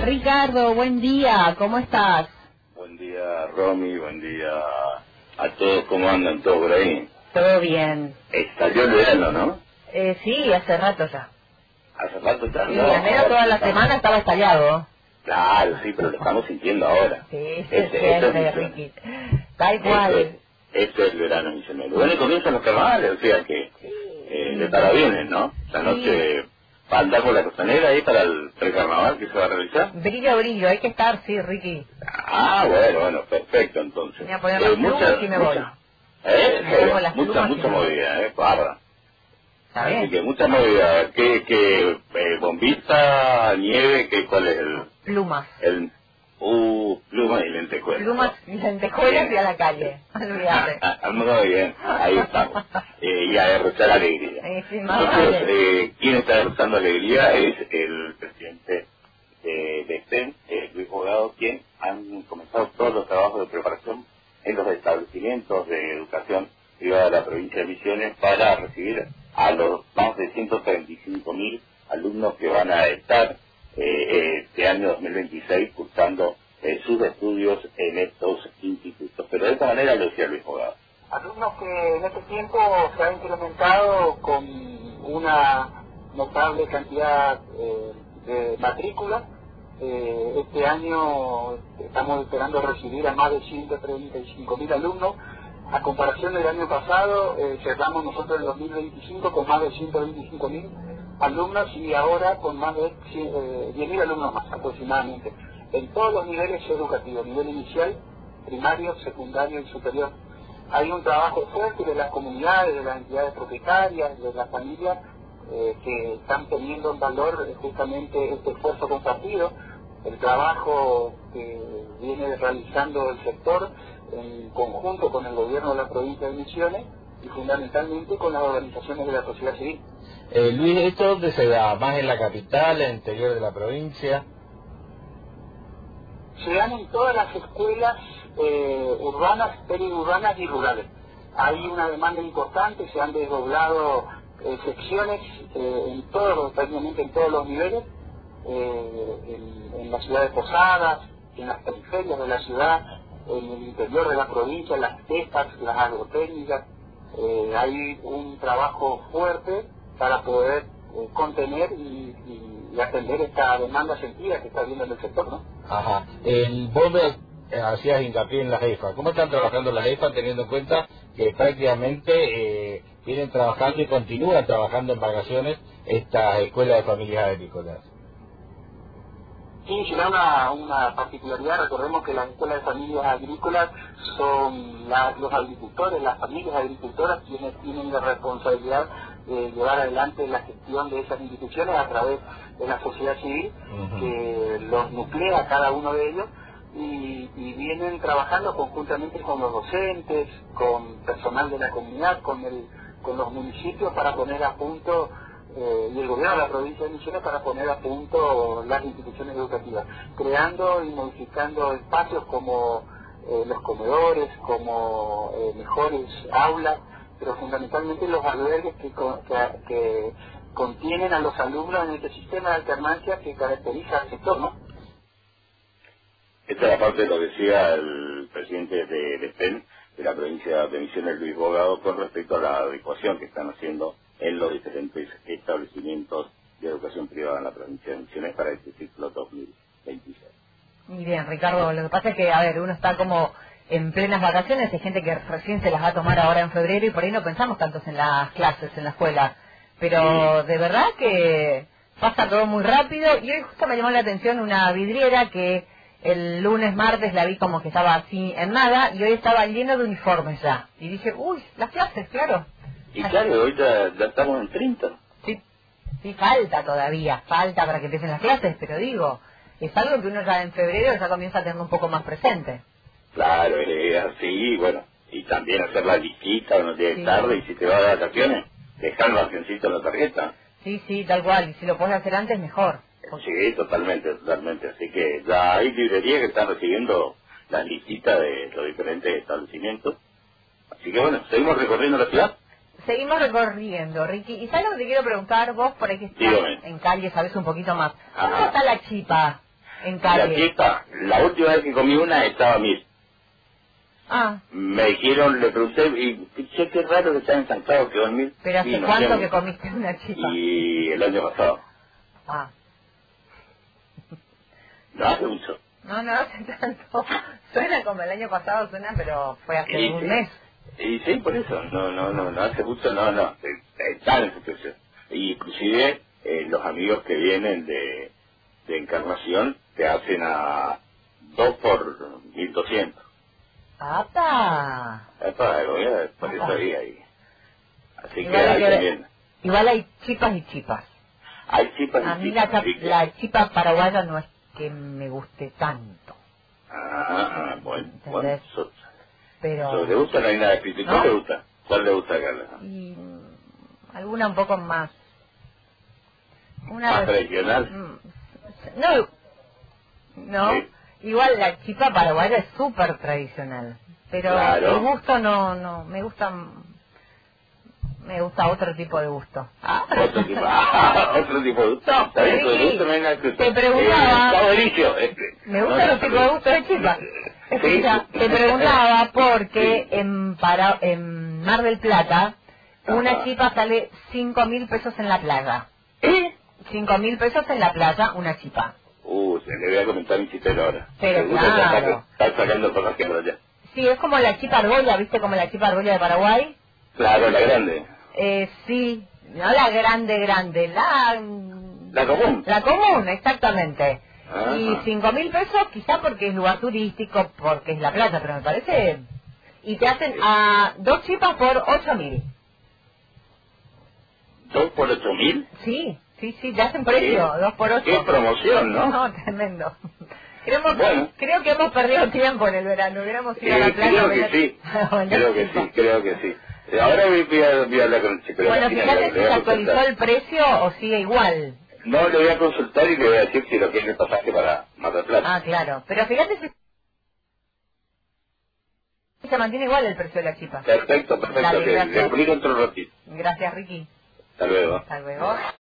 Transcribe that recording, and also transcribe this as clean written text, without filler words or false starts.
Ricardo, buen día, ¿cómo estás? Buen día, Romy, buen día a todos, ¿cómo andan todos por ahí? Todo bien. Salió el verano, ¿no? Sí, hace rato ya. Hace rato está, Sí, ¿no? enero toda la semana estaba estallado. Claro, sí, pero lo estamos sintiendo ahora. Sí, se siente, Ricky. Tal cual. Este es el verano misionero. Bueno, y comienzan los carnavales, o sea que de parabienes, ¿no? La noche va a andar por la costanera ahí para el precarnaval que se va a realizar. Brillo, brillo, hay que estar, sí, Ricky. Ah, bueno, perfecto, entonces. Me voy a poner las plumas y me voy. Mucha movida, parda. ¿Está bien? Así que mucha movida. ¿Qué bombita, nieve, cuál es el...? Plumas. Plumas y lentejuelas. Plumas y lentejuelas y a la calle. Olvídate. Muy bien, ahí estamos. Y a derrochar alegría. Entonces, quien está derrochando alegría es el presidente de STEM, Luis Bogado, quien han comenzado todos los trabajos de preparación en los establecimientos de educación privada de la provincia de Misiones para recibir a los más de 135.000 alumnos que van a estar este año 2026 cursando sus estudios en estos institutos. Pero de esta manera lo decía Luis Bogado. Alumnos que en este tiempo se han incrementado con una notable cantidad de matrículas. Este año estamos esperando recibir a más de 135.000 alumnos. A comparación del año pasado, cerramos nosotros el 2025 con más de 125.000 alumnos y ahora con más de 10.000 alumnos más aproximadamente, en todos los niveles educativos, nivel inicial, primario, secundario y superior. Hay un trabajo fuerte de las comunidades, de las entidades propietarias, de las familias que están poniendo en valor justamente este esfuerzo compartido, el trabajo que viene realizando el sector en conjunto con el gobierno de la provincia de Misiones y fundamentalmente con las organizaciones de la sociedad civil. Luis, ¿esto dónde se da? ¿Más en la capital, en el interior de la provincia? Se dan en todas las escuelas urbanas, periurbanas y rurales. Hay una demanda importante, se han desdoblado secciones prácticamente en todos los niveles, en la ciudad de Posadas, en las periferias de la ciudad, en el interior de la provincia, en las testas, las agrotécnicas. Hay un trabajo fuerte para poder contener y atender esta demanda sentida que está habiendo en el sector, ¿no? Ajá. Vos hacías hincapié en las EFA. ¿Cómo están trabajando las EFA teniendo en cuenta que prácticamente vienen trabajando y continúan trabajando en vacaciones estas escuelas de familias agrícolas? Sí, será una particularidad. Recordemos que las escuelas de familias agrícolas son los agricultores, las familias agricultoras quienes tienen la responsabilidad de llevar adelante la gestión de esas instituciones a través de la sociedad civil, que los nuclea cada uno de ellos y vienen trabajando conjuntamente con los docentes, con personal de la comunidad, con los municipios para poner a punto y el gobierno de la provincia de Misiones para poner a punto las instituciones educativas, creando y modificando espacios como los comedores, como mejores aulas, pero fundamentalmente los albergues que contienen a los alumnos en este sistema de alternancia que caracteriza al sector, ¿no? Esta es la parte de lo que decía el presidente de STEM de la provincia de Misiones, Luis Bogado, con respecto a la adecuación que están haciendo en los diferentes establecimientos de educación privada en la provincia de Misiones para este ciclo 2026. Muy bien, Ricardo, lo que pasa es que, uno está como en plenas vacaciones, hay gente que recién se las va a tomar ahora en febrero y por ahí no pensamos tantos en las clases, en la escuela, pero de verdad que pasa todo muy rápido y hoy justo me llamó la atención una vidriera que el lunes, martes la vi como que estaba así en nada y hoy estaba lleno de uniformes ya y dije, uy, las clases, claro. Y claro, hoy ya estamos en 30. Sí, falta todavía, falta para que empiecen las clases, pero digo, es algo que uno ya en febrero ya comienza a tener un poco más presente. Claro, así, bueno, y también hacer la listita unos días tarde y si te vas de vacaciones, dejar el avioncito en la tarjeta. Sí, tal cual, y si lo puedes hacer antes, mejor. Sí, totalmente, así que ya hay librerías que están recibiendo las listitas de los diferentes establecimientos, así que bueno, seguimos recorriendo la ciudad. Seguimos recorriendo, Ricky. ¿Y sabes lo que te quiero preguntar? Vos, por ahí que estás en calle, sabes un poquito más. ¿Cómo está la chipa? En La calle. chipa, la última vez que comí una estaba a 1000. Ah, Me dijeron, le pregunté, y che, qué raro que están estancados, quedó en 1000. pero Y ¿hace no cuánto sé, que comiste una chipa? Y el año pasado. Ah, No hace mucho. no, no hace tanto. Suena como el año pasado, suena, pero fue hace Y un sí, mes. y sí, por eso, no hace mucho, no, está en situación. Y inclusive los amigos que vienen de Encarnación te hacen a 2 por 1200. ¡Apa! Por eso ahí. Así Igual que hay ahí que ver. también. Igual hay chipas y chipas. Hay chipas A y mí chipas. sí. la chipa paraguaya no es que me guste tanto. Bueno, ¿Entendés? Pero... ¿le gusta? No hay nada escrito. ¿No? ¿Cuál le gusta? ¿Cuál le gusta a Carla? Y alguna un poco más. ¿Más tradicional? No, Sí. igual la chipa paraguaya es súper tradicional, pero Claro. el gusto no, me gusta otro tipo de gusto. Otro tipo, otro tipo de gusto. Está bien, Ricky, de gusto no hay nada escrito. te preguntaba... Está buenísimo. Me gusta los tipos de gusto de chipa. Escucha, te preguntaba porque en Mar del Plata una Ajá. chipa sale 5.000 pesos en la playa. 5.000 pesos en la playa, una chipa. Se le voy a comentar mi chistero ahora. Pero Seguro claro. Está sacando cosas que por allá. Sí, es como la chipa argolla, ¿viste? Como la chipa argolla de Paraguay. Claro, la grande. Sí, no la grande, La común. La común, exactamente. Ajá. Y 5.000 pesos quizá porque es lugar turístico, porque es la playa, pero me parece... Y te hacen a 2 chipas por 8.000. 2 por 8000. Sí, te hacen precio, 2 por 8. Qué promoción, ¿no? No, tremendo. Bueno. Creo que hemos perdido tiempo en el verano, hubiéramos ido a la playa. Creo que sí, creo que sí. Ahora voy a hablar con el chico. Bueno, fíjate si se actualizó el precio o sigue igual. No, le voy a consultar y le voy a decir si lo quiere el pasaje para Mar del Plata. Ah, claro. Pero fíjate si se mantiene igual el precio de la chipa. Perfecto, Dale, que le gracias. explico otro ratito. Gracias, Ricky. Hasta luego. Hasta luego.